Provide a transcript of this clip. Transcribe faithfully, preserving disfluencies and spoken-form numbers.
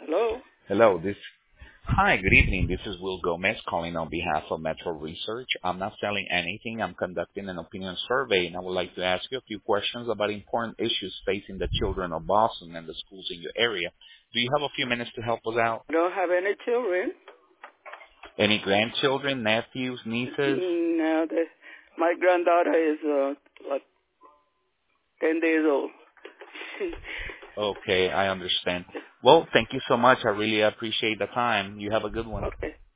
Hello? Hello, this. Hi, good evening. This is Will Gomez calling on behalf of Metro Research. I'm not selling anything. I'm conducting an opinion survey, and I would like to ask you a few questions about important issues facing the children of Boston and the schools in your area. Do you have a few minutes to help us out? I don't have any children. Any grandchildren, nephews, nieces? Mm, No, the, my granddaughter is, uh, what, ten days old. Okay, I understand. Well, thank you so much. I really appreciate the time. You have a good one. Okay.